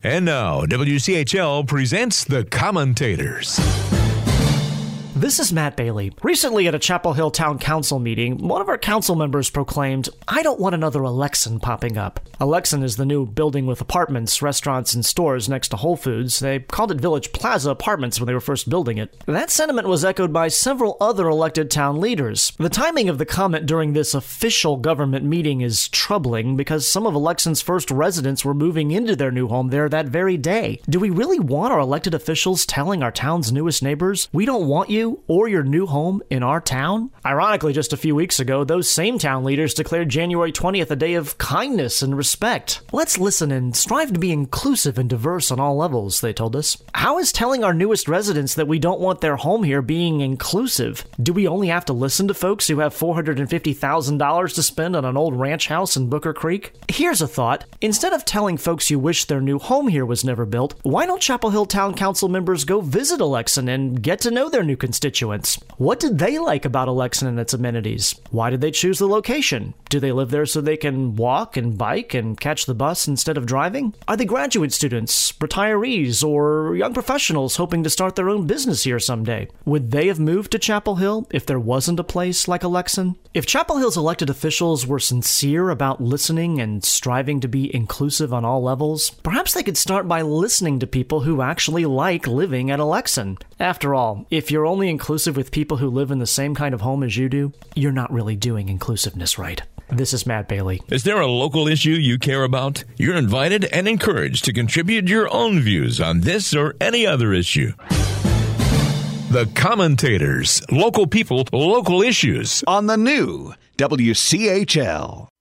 And now, WCHL presents The Commentators. This is Matt Bailey. Recently at a Chapel Hill Town Council meeting, one of our council members proclaimed, "I don't want another Alexan popping up." Alexan is the new building with apartments, restaurants, and stores next to Whole Foods. They called it Village Plaza Apartments when they were first building it. That sentiment was echoed by several other elected town leaders. The timing of the comment during this official government meeting is troubling because some of Alexan's first residents were moving into their new home there that very day. Do we really want our elected officials telling our town's newest neighbors, "We don't want you or your new home in our town"? Ironically, just a few weeks ago, those same town leaders declared January 20th a day of kindness and respect. Let's listen and strive to be inclusive and diverse on all levels, they told us. How is telling our newest residents that we don't want their home here being inclusive? Do we only have to listen to folks who have $450,000 to spend on an old ranch house in Booker Creek? Here's a thought. Instead of telling folks you wish their new home here was never built, why don't Chapel Hill Town Council members go visit Alexan and get to know their new constituents? What did they like about Alexan and its amenities? Why did they choose the location? Do they live there so they can walk and bike and catch the bus instead of driving? Are they graduate students, retirees, or young professionals hoping to start their own business here someday? Would they have moved to Chapel Hill if there wasn't a place like Alexan? If Chapel Hill's elected officials were sincere about listening and striving to be inclusive on all levels, perhaps they could start by listening to people who actually like living at Alexan. After all, if you're only inclusive with people who live in the same kind of home as you do, you're not really doing inclusiveness right. This is Matt Bailey. Is there a local issue you care about? You're invited and encouraged to contribute your own views on this or any other issue. The Commentators. Local people, local issues. On the new WCHL.